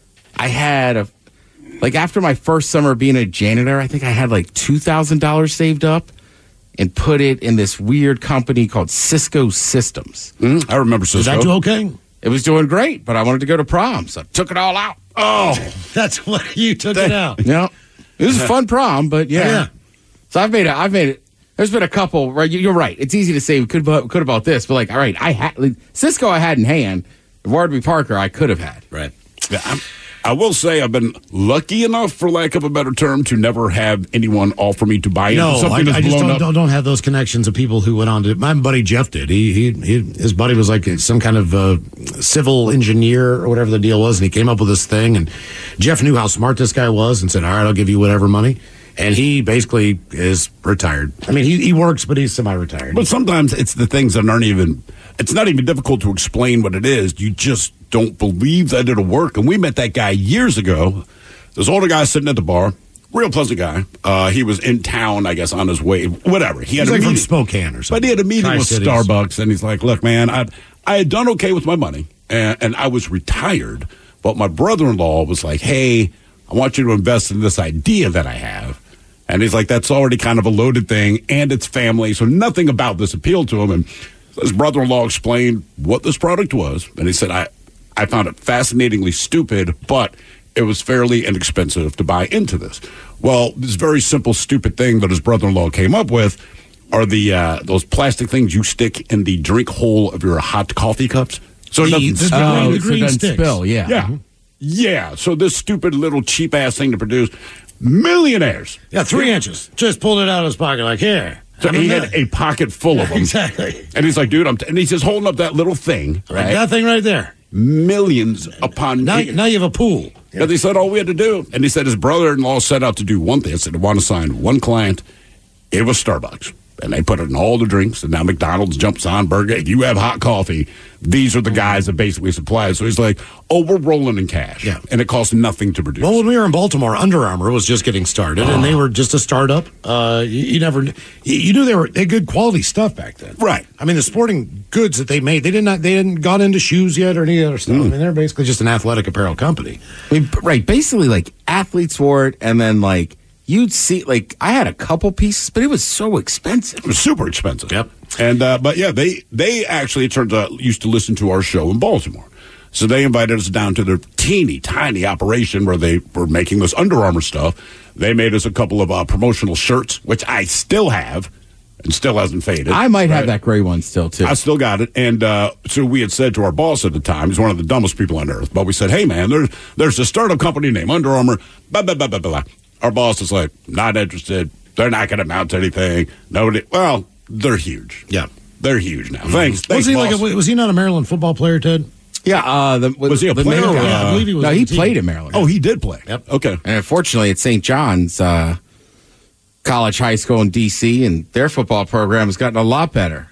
Speaker 8: I had after my first summer being a janitor, I think I had like $2,000 saved up and put it in this weird company called Cisco Systems.
Speaker 6: I remember Cisco.
Speaker 5: Did that do okay?
Speaker 8: It was doing great, but I wanted to go to prom, so I took it all out.
Speaker 6: Oh,
Speaker 5: that's what you took it out.
Speaker 8: Yeah, it was a fun prom, but yeah. So I've made it. There's been a couple. Right, you're right. It's easy to say we could have bought this, but like, all right, I had Cisco. I had in hand. Warby Parker, I could have had.
Speaker 6: Right. Yeah, I will say I've been lucky enough, for lack of a better term, to never have anyone offer me to buy into something that's blown up.
Speaker 5: Don't have those connections of people who went on to. My buddy Jeff did. His buddy was like some kind of civil engineer or whatever the deal was, and he came up with this thing. And Jeff knew how smart this guy was, and said, "All right, I'll give you whatever money." And he basically is retired. I mean, he works, but he's semi-retired.
Speaker 6: But sometimes it's the things that aren't even. It's not even difficult to explain what it is. You just don't believe that it'll work. And we met that guy years ago. This older guy sitting at the bar, real pleasant guy. He was in town, I guess, on his way, whatever. He's
Speaker 5: like from Spokane or something.
Speaker 6: But he had a meeting with
Speaker 5: Tri-Cities.
Speaker 6: Starbucks, and he's like, "Look, man, I had done okay with my money, and I was retired. But my brother-in-law was like, hey, I want you to invest in this idea that I have." And he's like, that's already kind of a loaded thing, and it's family, so nothing about this appealed to him. And his brother-in-law explained what this product was, and he said, I found it fascinatingly stupid, but it was fairly inexpensive to buy into this. Well, this very simple, stupid thing that his brother-in-law came up with are those plastic things you stick in the drink hole of your hot coffee cups. So it doesn't
Speaker 5: the green sticks.
Speaker 8: Spill, yeah.
Speaker 6: Yeah. Yeah. So this stupid little cheap-ass thing to produce, millionaires.
Speaker 5: Yeah, 3 inches. Just pulled it out of his pocket like, here.
Speaker 6: So he had a pocket full of them.
Speaker 5: Exactly.
Speaker 6: And he's like, dude, and he's just holding up that little thing.
Speaker 5: Right. That thing right there.
Speaker 6: Millions upon...
Speaker 5: Now you have a pool.
Speaker 6: But he said all we had to do. And he said his brother-in-law set out to do one thing. He said, I want to sign one client. It was Starbucks. And they put it in all the drinks. And now McDonald's jumps on burger. If you have hot coffee, these are the guys that basically supply it. So he's like, oh, we're rolling in cash.
Speaker 5: Yeah.
Speaker 6: And it costs nothing to produce.
Speaker 5: Well, when we were in Baltimore, Under Armour was just getting started, and they were just a startup. You knew they had good quality stuff back then.
Speaker 6: Right.
Speaker 5: I mean, the sporting goods that they made, they hadn't got into shoes yet or any other stuff. I mean, they're basically just an athletic apparel company.
Speaker 8: I mean, right. Basically, like, athletes wore it, and then, like, you'd see, like, I had a couple pieces, but it was so expensive.
Speaker 6: It was super expensive.
Speaker 5: Yep.
Speaker 6: And, but yeah, they actually, it turns out, used to listen to our show in Baltimore. So they invited us down to their teeny tiny operation where they were making this Under Armour stuff. They made us a couple of promotional shirts, which I still have and still hasn't faded.
Speaker 8: I might have that gray one still, too.
Speaker 6: I still got it. And so we had said to our boss at the time, he's one of the dumbest people on earth, but we said, hey, man, there's a startup company named Under Armour, blah, blah, blah, blah, blah. Our boss is like, not interested. They're not going to amount to anything. Nobody. Well, they're huge.
Speaker 5: Yeah.
Speaker 6: They're huge now. Thanks,
Speaker 5: Was he
Speaker 6: boss.
Speaker 5: was he not a Maryland football player, Ted?
Speaker 8: Yeah.
Speaker 6: Was he a player?
Speaker 5: Yeah, I believe he was.
Speaker 8: No,
Speaker 5: on
Speaker 8: he
Speaker 5: the team.
Speaker 8: played in Maryland.
Speaker 6: Oh, he did play.
Speaker 5: Yep.
Speaker 6: Okay.
Speaker 8: And unfortunately, at St. John's College High School in D.C., and their football program has gotten a lot better.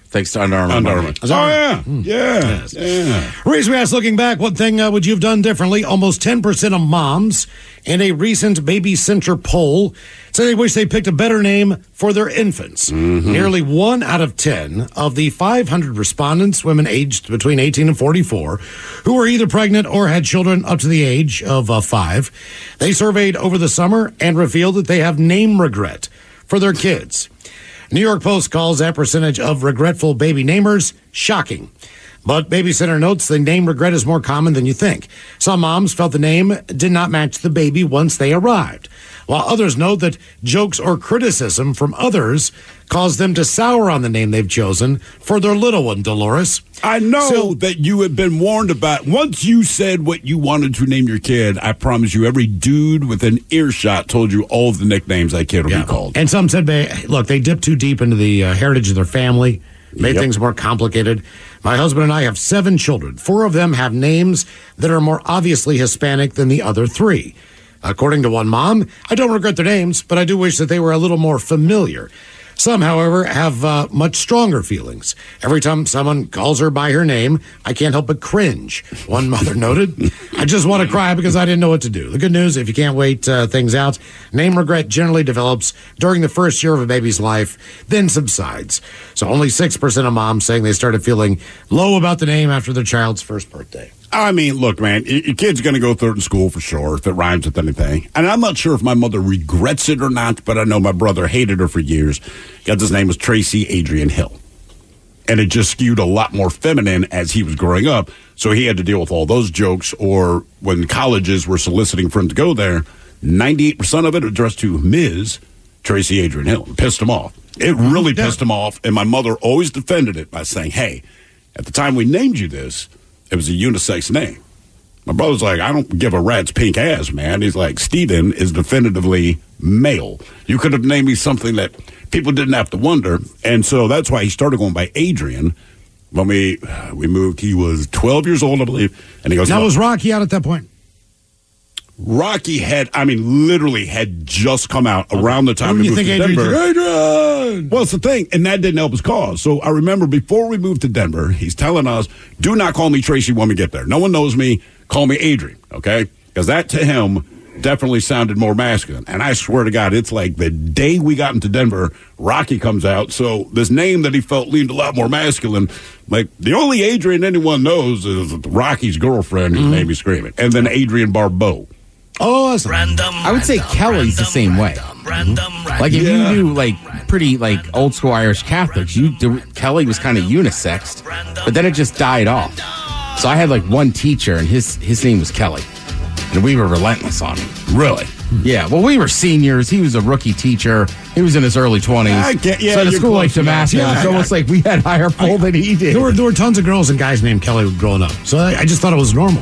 Speaker 8: thanks to Under Armour.
Speaker 6: Under Armour. Oh, yeah. Yeah. Yeah.
Speaker 5: Reese, we asked, looking back, what thing would you have done differently? Almost 10% of moms in a recent Baby Center poll say they wish they picked a better name for their infants. Nearly 1 out of 10 of the 500 respondents, women aged between 18 and 44, who were either pregnant or had children up to the age of 5, they surveyed over the summer and revealed that they have name regret for their kids. New York Post calls that percentage of regretful baby namers shocking. But Baby Center notes the name regret is more common than you think. Some moms felt the name did not match the baby once they arrived, while others note that jokes or criticism from others caused them to sour on the name they've chosen for their little one, Dolores.
Speaker 6: I know that you had been warned about. Once you said what you wanted to name your kid, I promise you, every dude with an earshot told you all of the nicknames that kid will be called.
Speaker 5: And some said, look, they dipped too deep into the heritage of their family, made things more complicated. My husband and I have 7 children. 4 of them have names that are more obviously Hispanic than the other 3. According to one mom, I don't regret their names, but I do wish that they were a little more familiar. Some, however, have much stronger feelings. Every time someone calls her by her name, I can't help but cringe, one mother noted. I just want to cry because I didn't know what to do. The good news, if you can't wait things out, name regret generally develops during the first year of a baby's life, then subsides. So only 6% of moms saying they started feeling low about the name after their child's first birthday.
Speaker 6: I mean, look, man, your kid's going to go third in school for sure if it rhymes with anything. And I'm not sure if my mother regrets it or not, but I know my brother hated her for years. His name was Tracy Adrian Hill. And it just skewed a lot more feminine as he was growing up. So he had to deal with all those jokes, or when colleges were soliciting for him to go there, 98% of it addressed to Ms. Tracy Adrian Hill. It pissed him off. It really pissed him off. And my mother always defended it by saying, hey, at the time we named you this, it was a unisex name. My brother's like, I don't give a rat's pink ass, man. He's like, Steven is definitively male. You could have named me something that people didn't have to wonder. And so that's why he started going by Adrian. When we moved, he was 12 years old, I believe. And he goes,
Speaker 5: now, was Rocky out at that point?
Speaker 6: Rocky literally had just come out around the time we moved to Denver.
Speaker 5: Adrian!
Speaker 6: Well, it's the thing, and that didn't help his cause. So I remember before we moved to Denver, he's telling us, do not call me Tracy when we get there. No one knows me. Call me Adrian, okay? Because that to him definitely sounded more masculine. And I swear to God, it's like the day we got into Denver, Rocky comes out. So this name that he felt leaned a lot more masculine. Like, the only Adrian anyone knows is Rocky's girlfriend who made me screaming. And then Adrian Barbeau.
Speaker 5: Oh, that's
Speaker 8: I would say Kelly's the same way. Like, if you knew, like, pretty, like, old school Irish Catholics, Kelly was kind of unisexed, but then it just died off. So I had, like, one teacher, and his name was Kelly. And we were relentless on him.
Speaker 6: Really?
Speaker 8: Yeah. Well, we were seniors. He was a rookie teacher. He was in his early 20s.
Speaker 6: Yeah,
Speaker 8: so at a school like Damascus, it's almost like we had higher pull than he did.
Speaker 5: There were tons of girls and guys named Kelly growing up. So I just thought it was normal.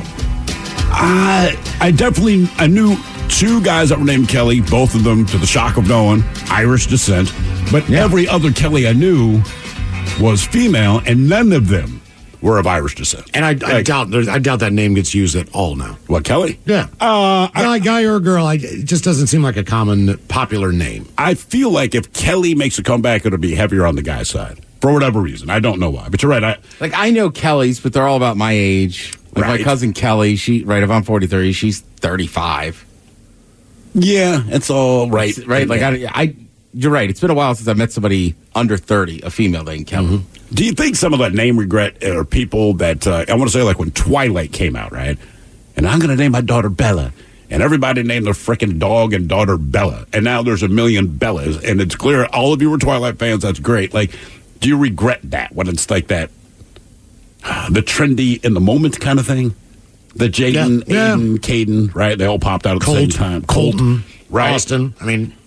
Speaker 6: I knew 2 guys that were named Kelly, both of them, to the shock of no one, Irish descent. But every other Kelly I knew was female, and none of them were of Irish descent.
Speaker 5: And I doubt that name gets used at all now.
Speaker 6: What, Kelly?
Speaker 5: Yeah. Guy or a girl, it just doesn't seem like a common, popular name.
Speaker 6: I feel like if Kelly makes a comeback, it'll be heavier on the guy's side. For whatever reason. I don't know why. But you're right.
Speaker 8: I know Kellys, but they're all about my age. Like my cousin Kelly, if I'm 43, she's 35.
Speaker 6: Yeah, it's all right.
Speaker 8: Right. Like, you're right. It's been a while since I met somebody under 30, a female named Kelly.
Speaker 6: Mm-hmm. Do you think some of that name regret are people that, I want to say, like when Twilight came out, right? And I'm going to name my daughter Bella. And everybody named their freaking dog and daughter Bella. And now there's a million Bellas. And it's clear all of you were Twilight fans. That's great. Like, do you regret that when it's like that? The trendy in the moment kind of thing. The Jaden, Aiden, Caden, right? They all popped out at the same time.
Speaker 5: Colton,
Speaker 6: right?
Speaker 5: Austin. I mean,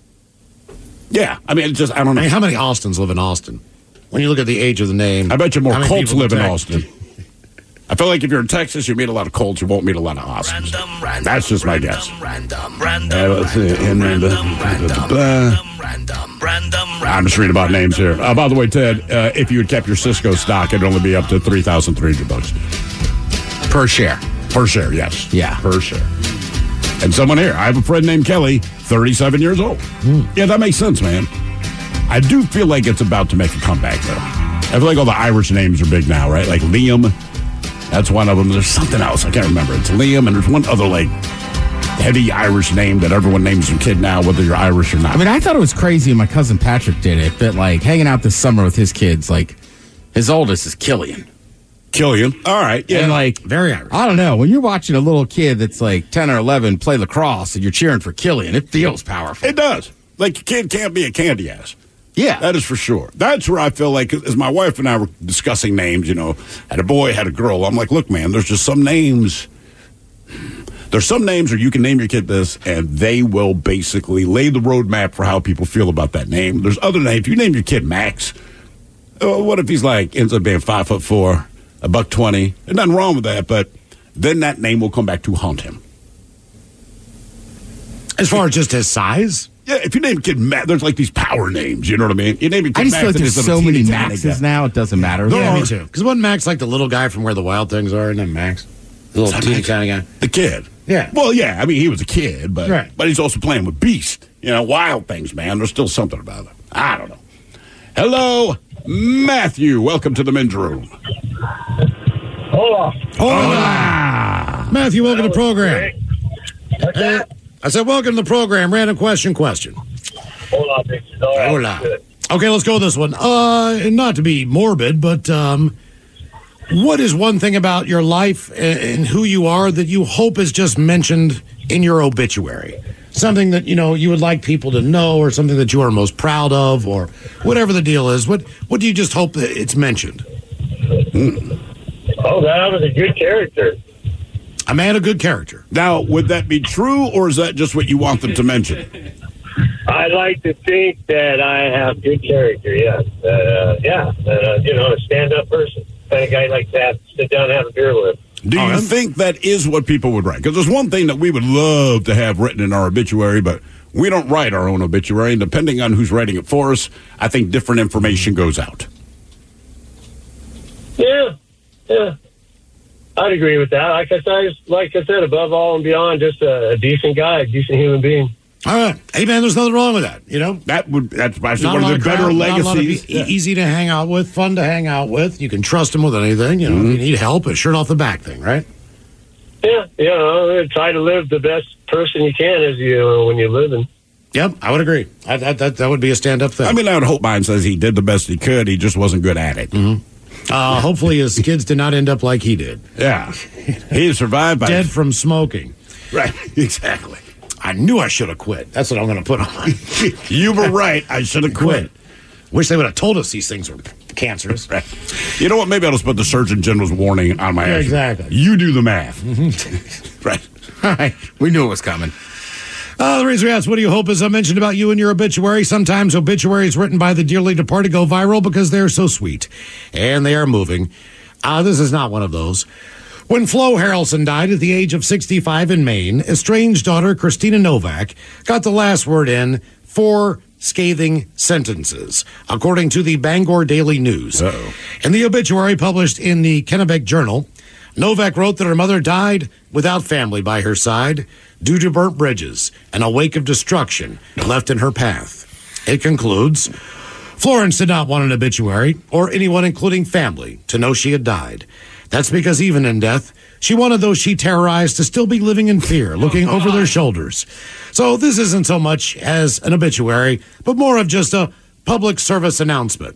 Speaker 6: it's just, I don't know.
Speaker 5: I mean, how many Austins live in Austin? When you look at the age of the name,
Speaker 6: I bet you more Colts live in Austin. I feel like if you're in Texas, you meet a lot of Colts, you won't meet a lot of Austins. That's just my guess. Let's see. I'm just reading about names here. By the way, Ted, if you had kept your Cisco stock, it'd only be up to $3,300
Speaker 8: per share.
Speaker 6: Per share, yes.
Speaker 8: Yeah,
Speaker 6: per share. And someone here, I have a friend named Kelly, 37 years old. Yeah, that makes sense, man. I do feel like it's about to make a comeback, though. I feel like all the Irish names are big now, right? Like Liam. That's one of them. There's something else. I can't remember. It's Liam, and there's one other, like, heavy Irish name that everyone names their kid now, whether you're Irish or not.
Speaker 8: I mean, I thought it was crazy, and my cousin Patrick did it, that, like, hanging out this summer with his kids, like, his oldest is Killian.
Speaker 6: Killian. All right. Yeah.
Speaker 8: And, like,
Speaker 5: very Irish.
Speaker 8: I don't know. When you're watching a little kid that's, like, 10 or 11 play lacrosse and you're cheering for Killian, it feels powerful.
Speaker 6: It does. Like, a kid can't be a candy ass.
Speaker 8: Yeah.
Speaker 6: That is for sure. That's where I feel like, as my wife and I were discussing names, had a boy, had a girl. I'm like, look, man, there's just some names. There's some names where you can name your kid this, and they will basically lay the roadmap for how people feel about that name. There's other names. If you name your kid Max, what if he's like, ends up being 5'4", $120? There's nothing wrong with that, but then that name will come back to haunt him.
Speaker 5: As far as just his size?
Speaker 6: Yeah, if you name a kid Max, there's like these power names, you know what I mean? You name a kid
Speaker 8: I just
Speaker 6: Max,
Speaker 8: feel like
Speaker 6: and
Speaker 8: there's
Speaker 6: it's
Speaker 8: so
Speaker 6: a
Speaker 8: many
Speaker 6: teeny
Speaker 8: Maxes
Speaker 6: guy.
Speaker 8: now, it doesn't matter.
Speaker 5: Yeah, me too. Because wasn't Max like the little guy from Where the Wild Things Are? Isn't that Max? The little teeny kind of guy.
Speaker 6: The kid.
Speaker 5: Yeah.
Speaker 6: Well, yeah, I mean, he was a kid, but
Speaker 5: Right.
Speaker 6: but he's also playing with Beast. Wild things, man. There's still something about it. I don't know. Hello, Matthew. Welcome to the men's room.
Speaker 11: Hola.
Speaker 5: Hola. Matthew, welcome to the program.
Speaker 11: What's that?
Speaker 5: I said, welcome to the program. Random question.
Speaker 11: Hola, bitches. All right.
Speaker 5: Hola.
Speaker 11: Good.
Speaker 5: Okay, let's go with this one. Not to be morbid, but what is one thing about your life and who you are that you hope is just mentioned in your obituary? Something that, you would like people to know, or something that you are most proud of, or whatever the deal is. What do you just hope that it's mentioned?
Speaker 11: Oh, that was a good character.
Speaker 5: A man of good character.
Speaker 6: Now, would that be true, or is that just what you want them to mention?
Speaker 11: I like to think that I have good character, yes. A stand-up person. Kind of guy like that, sit down and have a beer with.
Speaker 6: Do you think that is what people would write? Because there's one thing that we would love to have written in our obituary, but we don't write our own obituary, and depending on who's writing it for us, I think different information goes out.
Speaker 11: Yeah. I'd agree with that. Like I said, above all and beyond, just a decent guy, a decent human being.
Speaker 5: All right. Hey, man, there's nothing wrong with that,
Speaker 6: That's actually one of the better legacies.
Speaker 5: Easy to hang out with, fun to hang out with. You can trust him with anything. If you need help, a shirt off the back thing, right?
Speaker 11: Yeah, try to live the best person you can when you're living.
Speaker 5: Yep, I would agree. That would be a stand-up thing.
Speaker 6: I mean, I would hope mine says he did the best he could. He just wasn't good at it.
Speaker 5: Hopefully his kids did not end up like he did.
Speaker 6: Yeah. He survived by...
Speaker 5: Dead from smoking.
Speaker 6: Right, exactly.
Speaker 5: I knew I should have quit. That's what I'm going to put on.
Speaker 6: You were right. I should have quit.
Speaker 5: Wish they would have told us these things were cancerous.
Speaker 6: Right. You know what? Maybe I'll just put the Surgeon General's warning on my ass.
Speaker 5: Exactly.
Speaker 6: You do the math. Right.
Speaker 8: All right. We knew it was coming.
Speaker 5: The reason we asked, what do you hope is mentioned about you in your obituary? Sometimes obituaries written by the dearly departed go viral because they're so sweet. And they are moving. This is not one of those. When Flo Harrelson died at the age of 65 in Maine, estranged daughter Christina Novak got the last word in 4 scathing sentences, according to the Bangor Daily News. In the obituary published in the Kennebec Journal, Novak wrote that her mother died without family by her side due to burnt bridges and a wake of destruction left in her path. It concludes, Florence did not want an obituary or anyone, including family, to know she had died. That's because even in death, she wanted those she terrorized to still be living in fear, looking over their shoulders. So this isn't so much as an obituary, but more of just a public service announcement.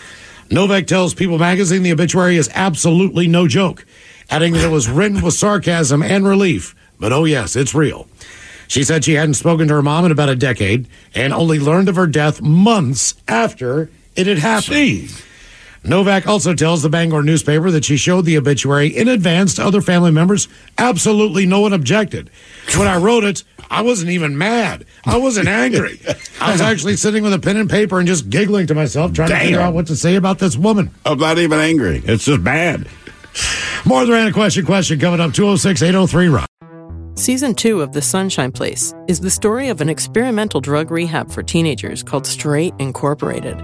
Speaker 5: Novak tells People magazine the obituary is absolutely no joke, adding that it was written with sarcasm and relief. But oh yes, it's real. She said she hadn't spoken to her mom in about a decade and only learned of her death months after it had happened.
Speaker 6: Jeez.
Speaker 5: Novak also tells the Bangor newspaper that she showed the obituary in advance to other family members. Absolutely no one objected. When I wrote it, I wasn't even mad. I wasn't angry. I was actually sitting with a pen and paper and just giggling to myself, trying to figure out what to say about this woman.
Speaker 6: I'm not even angry. It's just bad.
Speaker 5: More of the Random Question coming up, 206-803-ROCK.
Speaker 1: Season 2 of The Sunshine Place is the story of an experimental drug rehab for teenagers called Straight Incorporated,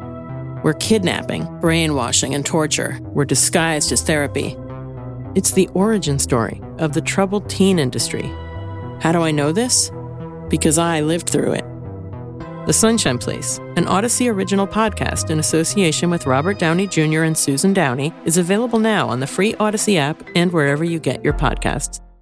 Speaker 1: where kidnapping, brainwashing, and torture were disguised as therapy. It's the origin story of the troubled teen industry. How do I know this? Because I lived through it. The Sunshine Place, an Odyssey original podcast in association with Robert Downey Jr. and Susan Downey, is available now on the free Odyssey app and wherever you get your podcasts.